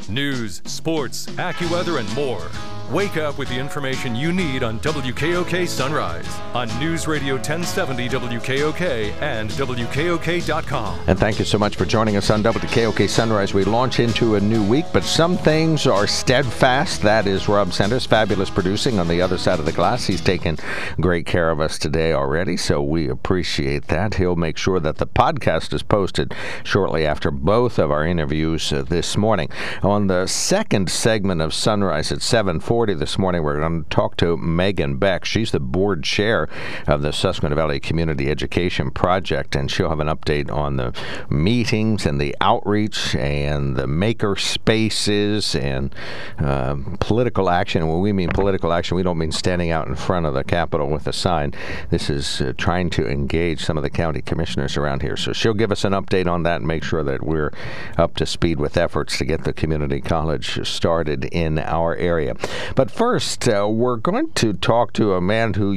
News, sports, AccuWeather, and more. Wake up with the information you need on WKOK Sunrise on News Radio 1070 WKOK and WKOK.com. And thank you so much for joining us on WKOK Sunrise. We launch into a new week, but some things are steadfast. That is Rob Sanders, fabulous producing on the other side of the glass. He's taken great care of us today already, so we appreciate that. He'll make sure that the podcast is posted shortly after both of our interviews this morning. On the second segment of Sunrise at 7:40 this morning, we're going to talk to Megan Beck. She's the board chair of the Susquehanna Valley Community Education Project, and she'll have an update on the meetings and the outreach and the maker spaces and political action. And when we mean political action, we don't mean standing out in front of the Capitol with a sign. This is trying to engage some of the county commissioners around here. So she'll give us an update on that and make sure that we're up to speed with efforts to get the community college started in our area. But first, we're going to talk to a man who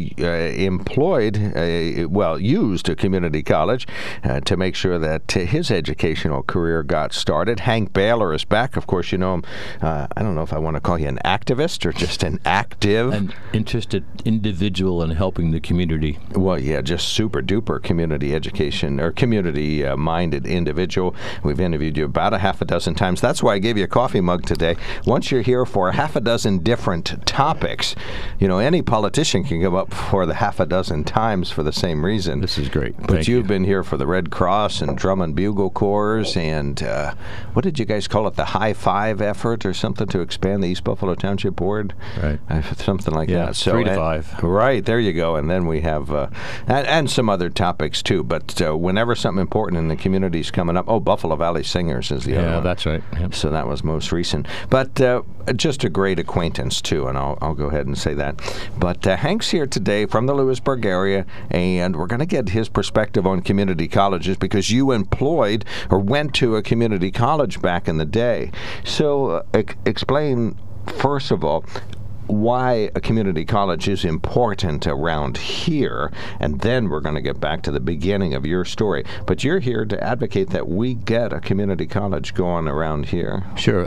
used a community college to make sure that his educational career got started. Hank Baylor is back. Of course, you know him. I don't know if I want to call you an activist or just an active. An interested individual in helping the community. Well, yeah, just super duper community education or community minded individual. We've interviewed you about a half a dozen times. That's why I gave you a coffee mug today. Once you're here for a half a dozen different topics, you know, any politician can come up for the half a dozen times for the same reason. This is great. But you've been here for the Red Cross and Drum and Bugle Corps and what did you guys call it? The High Five effort or something to expand the East Buffalo Township Board? Right. Something like that. So 3 to 5. Right. There you go. And then we have and some other topics too. But whenever something important in the community is coming up, Buffalo Valley Singers is the other one. Yeah, that's right. Yep. So that was most recent. But just a great acquaintance too, and I'll go ahead and say that. But Hank's here today from the Lewisburg area, and we're going to get his perspective on community colleges because you employed or went to a community college back in the day. So explain, first of all, why a community college is important around here, and then we're going to get back to the beginning of your story. But you're here to advocate that we get a community college going around here. Sure.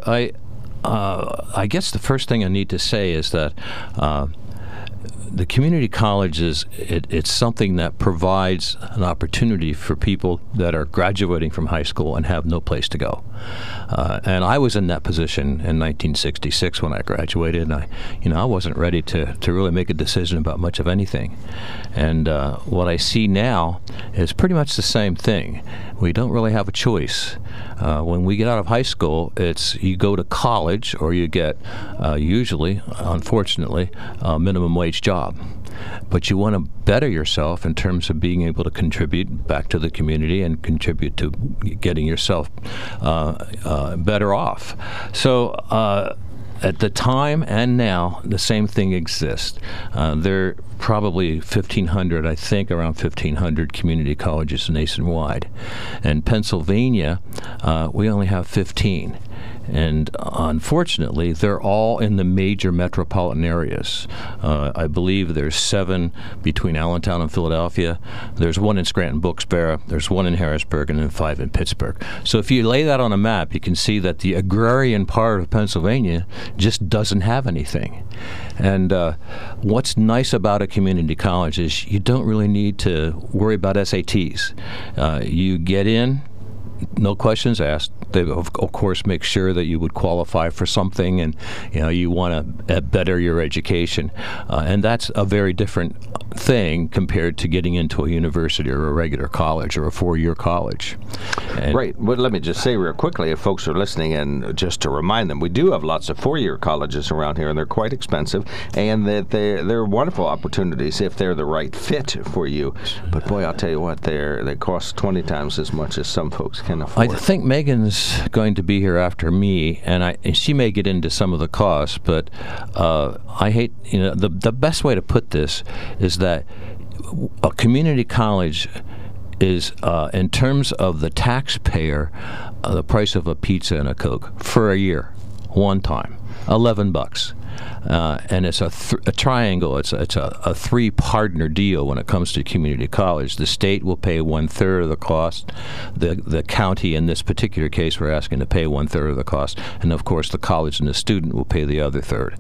I guess the first thing I need to say is that the community college it's something that provides an opportunity for people that are graduating from high school and have no place to go. And I was in that position in 1966 when I graduated, and I wasn't ready to really make a decision about much of anything. And what I see now is pretty much the same thing. We don't really have a choice. When we get out of high school, it's you go to college or you get, usually, unfortunately, a minimum wage job. But you want to better yourself in terms of being able to contribute back to the community and contribute to getting yourself better off. So at the time and now, the same thing exists. There are probably 1,500, I think, around 1,500 community colleges nationwide. In Pennsylvania, we only have 15. And unfortunately, they're all in the major metropolitan areas. I believe there's 7 between Allentown and Philadelphia. There's 1 in Scranton-Wilkes-Barre. There's 1 in Harrisburg, and then 5 in Pittsburgh. So if you lay that on a map, you can see that the agrarian part of Pennsylvania just doesn't have anything. And what's nice about a community college is you don't really need to worry about SATs. You get in, no questions asked. They, of course, make sure that you would qualify for something, and you want to better your education, and that's a very different thing compared to getting into a university or a regular college or a 4-year college. And right. Well, let me just say real quickly, if folks are listening, and just to remind them, we do have lots of 4-year colleges around here, and they're quite expensive, and that they're wonderful opportunities if they're the right fit for you. But boy, I'll tell you what, they cost 20 times as much as some folks can afford. I think Megan's going to be here after me, and she may get into some of the costs, but I hate, the best way to put this is that a community college is, in terms of the taxpayer, the price of a pizza and a Coke for a year, one time, $11. and it's a triangle. It's a three-partner deal when it comes to community college. The state will pay 1/3 of the cost. The county, in this particular case, we're asking to pay 1/3 of the cost, and of course the college and the student will pay the other third.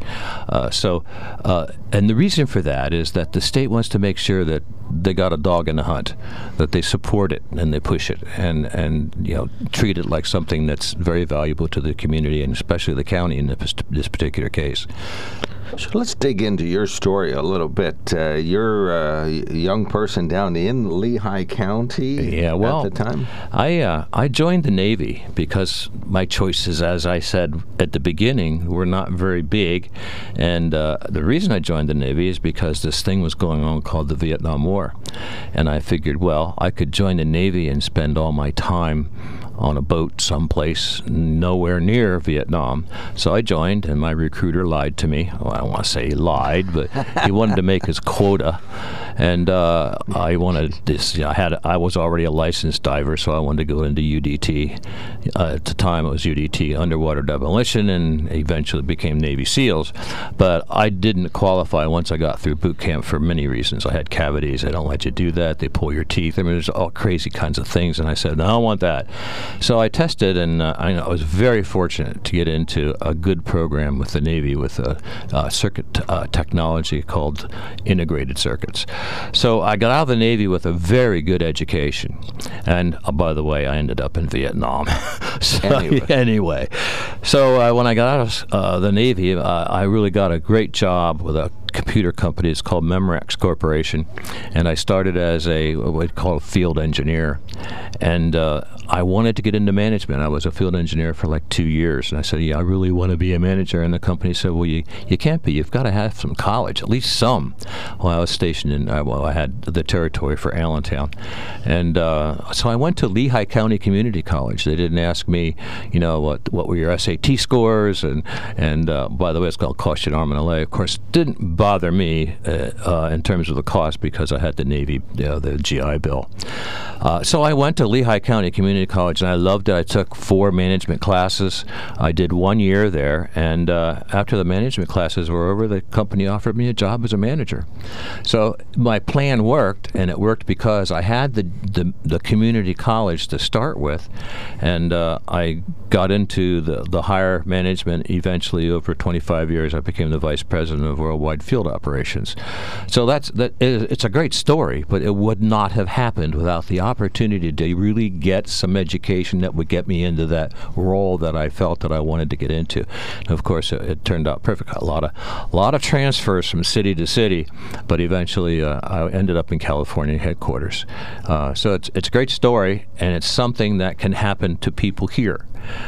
And the reason for that is that the state wants to make sure that they got a dog in the hunt, that they support it and they push it, and treat it like something that's very valuable to the community and especially the county in this particular case. So let's dig into your story a little bit. You're a young person down in Lehigh County at the time? I joined the Navy because my choices, as I said at the beginning, were not very big. And the reason I joined the Navy is because this thing was going on called the Vietnam War. And I figured, well, I could join the Navy and spend all my time on a boat someplace nowhere near Vietnam. So I joined, and my recruiter lied to me. Well, I don't want to say he lied, but he wanted to make his quota. And I wanted this. I was already a licensed diver, so I wanted to go into UDT. At the time, it was UDT, underwater demolition, and eventually became Navy SEALs. But I didn't qualify once I got through boot camp for many reasons. I had cavities. They don't let you do that. They pull your teeth. I mean, there's all crazy kinds of things. And I said, no, I don't want that. So I tested, and I was very fortunate to get into a good program with the Navy with a circuit technology called integrated circuits. So I got out of the Navy with a very good education. And by the way, I ended up in Vietnam. Anyway. So when I got out of the Navy, I really got a great job with a computer company. It's called Memorex Corporation, and I started as what we call a field engineer, and I wanted to get into management. I was a field engineer for like 2 years, and I said, I really want to be a manager, and the company said, well, you can't be. You've got to have some college, at least some. Well, I was stationed in, I had the territory for Allentown, and so I went to Lehigh County Community College. They didn't ask me, what were your SAT scores, and by the way, it's called cost you an arm and a leg. Of course, didn't bother me in terms of the cost because I had the Navy, the GI Bill. So I went to Lehigh County Community College, and I loved it. I took 4 management classes. I did 1 year there, and after the management classes were over, the company offered me a job as a manager. So my plan worked, and it worked because I had the community college to start with, and I got into the higher management eventually. Over 25 years, I became the vice president of worldwide field operations. So it's a great story, but it would not have happened without the opportunity to really get some education that would get me into that role that I felt that I wanted to get into. And of course, it turned out perfect. A lot of transfers from city to city, but eventually I ended up in California headquarters. So it's a great story, and it's something that can happen to people here.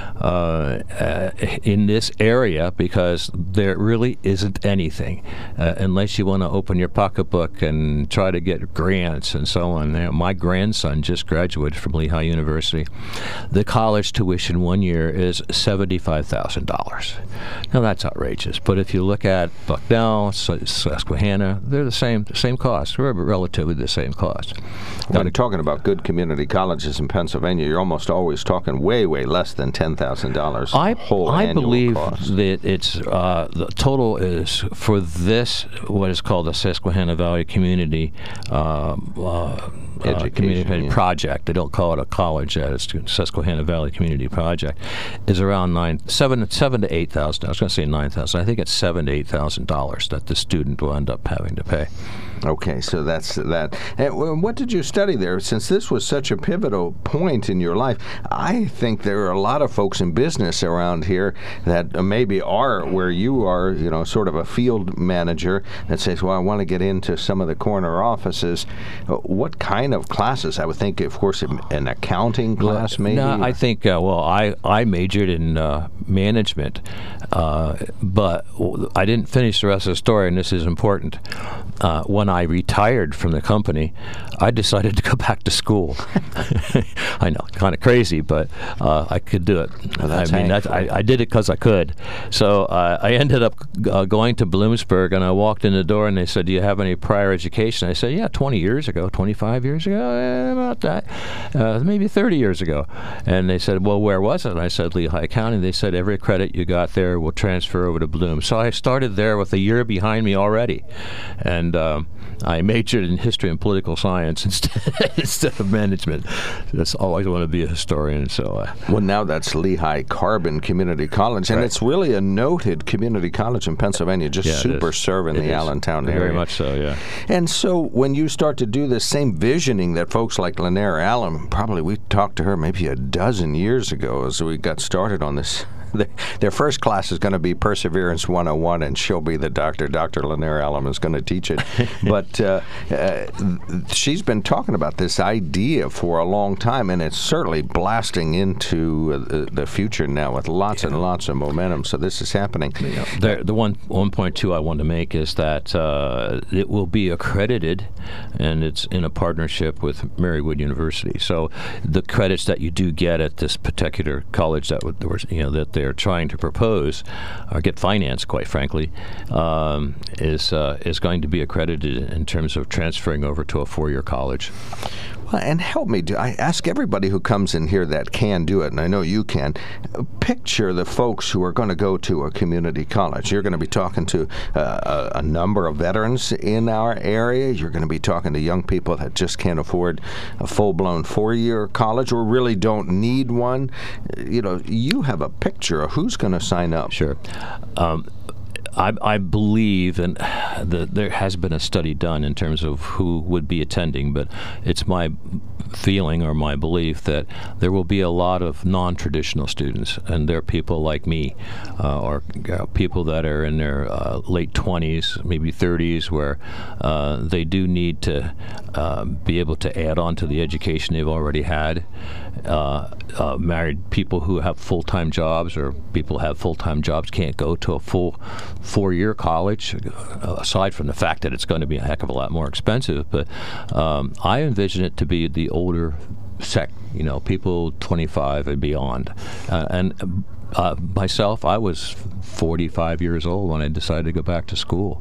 In this area, because there really isn't anything unless you want to open your pocketbook and try to get grants and so on. My grandson just graduated from Lehigh University. The college tuition 1 year is $75,000. Now that's outrageous, but if you look at Bucknell, Susquehanna, they're the same cost. We're relatively the same cost. When you're talking about good community colleges in Pennsylvania, you're almost always talking way less than $10,000 I believe cost. That it's the total is for this what is called the Susquehanna Valley Community Community Project. They don't call it a college yet. It's Susquehanna Valley Community Project. Is around $7,000 to $8,000. I was going to say $9,000. I think it's $7,000 to $8,000 that the student will end up having to pay. Okay, so that's that. And what did you study there? Since this was such a pivotal point in your life, I think there are a lot of folks in business around here that maybe are where you are, sort of a field manager that says, well, I want to get into some of the corner offices. What kind of classes? I would think, of course, an accounting class, maybe? No, I think, I majored in management, but I didn't finish the rest of the story, and this is important. When I retired from the company, I decided to go back to school. I know, kind of crazy, but I could do it. Well, I did it because I could. So I ended up going to Bloomsburg, and I walked in the door, and they said, "Do you have any prior education?" I said, "Yeah, 20 years ago, 25 years ago, about that, maybe 30 years ago." And they said, "Well, where was it?" And I said, "Lehigh County." They said, "Every credit you got there will transfer over to Bloom." So I started there with a year behind me already, and I majored in history and political science instead of management. That's always want to be a historian. So well, now that's Lehigh Carbon Community College, and it's really a noted community college in Pennsylvania, just super serving the Allentown area. Very much so, yeah. And so when you start to do this same visioning that folks like Lanier Allen, probably we talked to her maybe a dozen years ago as we got started on this. Their first class is going to be Perseverance 101, and she'll be the doctor. Dr. Lanier Allen is going to teach it. But she's been talking about this idea for a long time, and it's certainly blasting into the future now with lots and lots of momentum. So this is happening. The one point, too, I want to make is that it will be accredited, and it's in a partnership with Marywood University. So the credits that you do get at this particular college that they're trying to propose, or get financed, quite frankly, is going to be accredited in terms of transferring over to a 4-year college. Well, and help me, I ask everybody who comes in here that can do it, and I know you can, picture the folks who are going to go to a community college. You're going to be talking to a number of veterans in our area. You're going to be talking to young people that just can't afford a full-blown 4-year college or really don't need one. You have a picture of who's going to sign up. Sure. I believe, and there has been a study done in terms of who would be attending, but it's my feeling or my belief that there will be a lot of non-traditional students, and they're people like me, or people that are in their late 20s, maybe 30s, where they do need to be able to add on to the education they've already had. Married people who have full-time jobs, or people who have full-time jobs can't go to a full 4-year college, aside from the fact that it's going to be a heck of a lot more expensive. But I envision it to be the older sect, people 25 and beyond. And myself, I was 45 years old when I decided to go back to school.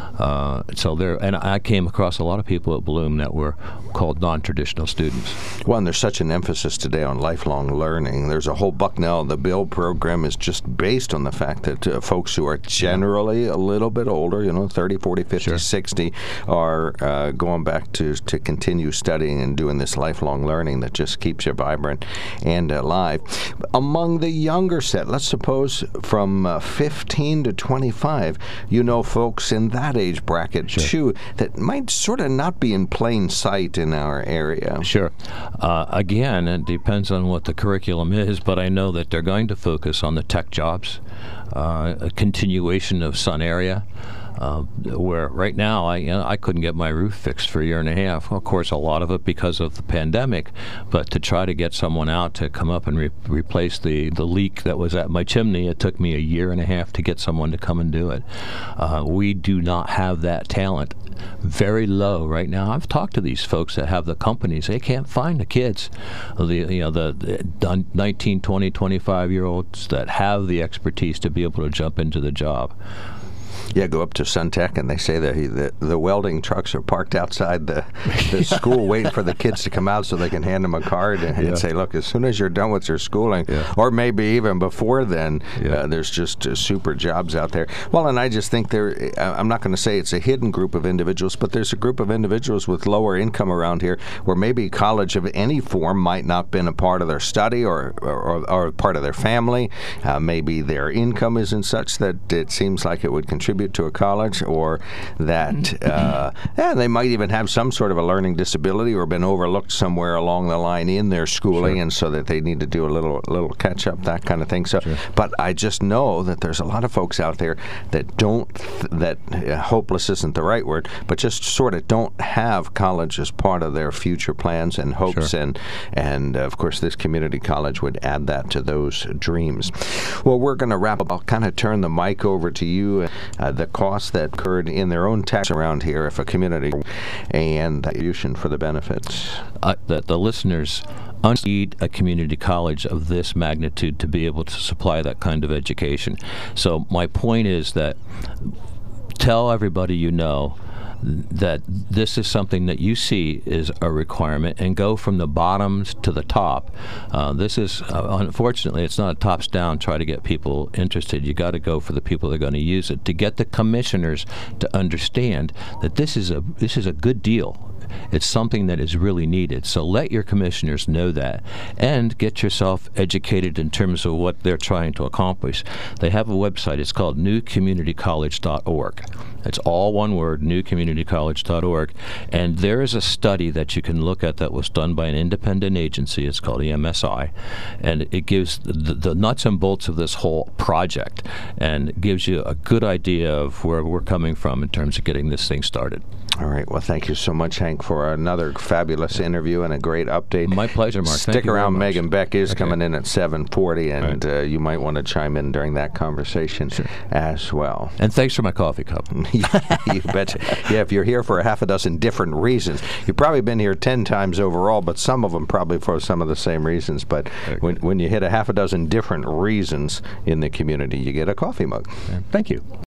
And I came across a lot of people at Bloom that were called non-traditional students. Well, and there's such an emphasis today on lifelong learning. There's a whole Bucknell, the Build program is just based on the fact that folks who are generally a little bit older, 30, 40, 50, sure. 60, are going back to continue studying and doing this lifelong learning that just keeps you vibrant and alive. Among the younger set, let's suppose from 15 to 25, folks in that age bracket, sure. too, that might sort of not be in plain sight in our area. Sure. Again, it depends on what the curriculum is, but I know that they're going to focus on the tech jobs, a continuation of Sun area. Where right now I couldn't get my roof fixed for a year and a half. Of course, a lot of it because of the pandemic, but to try to get someone out to come up and replace the leak that was at my chimney, it took me a year and a half to get someone to come and do it. We do not have that talent. Very low right now. I've talked to these folks that have the companies. They can't find the kids, the 19, 20, 25-year-olds that have the expertise to be able to jump into the job. Yeah, go up to Suntech, and they say that the welding trucks are parked outside the school waiting for the kids to come out so they can hand them a card and say, look, as soon as you're done with your schooling, or maybe even before then, there's just super jobs out there. Well, and I just think I'm not going to say it's a hidden group of individuals, but there's a group of individuals with lower income around here where maybe college of any form might not have been a part of their study or part of their family. Maybe their income isn't such that it seems like it would contribute to a college, or that they might even have some sort of a learning disability or been overlooked somewhere along the line in their schooling, sure. and so that they need to do a little catch up, that kind of thing. So, sure. But I just know that there's a lot of folks out there that hopeless isn't the right word, but just sort of don't have college as part of their future plans and hopes, sure. and of course this community college would add that to those dreams. Well, we're going to wrap up. I'll kind of turn the mic over to you. the costs that occurred in their own tax around here if a community and the contribution for the benefits. That the listeners need a community college of this magnitude to be able to supply that kind of education. So my point is that tell everybody you know that this is something that you see is a requirement, and go from the bottoms to the top. This is, unfortunately, it's not a tops down, try to get people interested. You got to go for the people that are going to use it, to get the commissioners to understand that this is a good deal. It's something that is really needed. So let your commissioners know that, and get yourself educated in terms of what they're trying to accomplish. They have a website. It's called newcommunitycollege.org. It's all one word, newcommunitycollege.org. And there is a study that you can look at that was done by an independent agency. It's called EMSI. And it gives the nuts and bolts of this whole project, and gives you a good idea of where we're coming from in terms of getting this thing started. All right. Well, thank you so much, Hank, for another fabulous interview and a great update. My pleasure, Mark. Stick around. Megan Beck is coming in at 7:40, and you might want to chime in during that conversation as well. And thanks for my coffee cup. You betcha. Yeah, if you're here for a half a dozen different reasons, you've probably been here 10 times overall, but some of them probably for some of the same reasons. But when you hit a half a dozen different reasons in the community, you get a coffee mug. Thank you.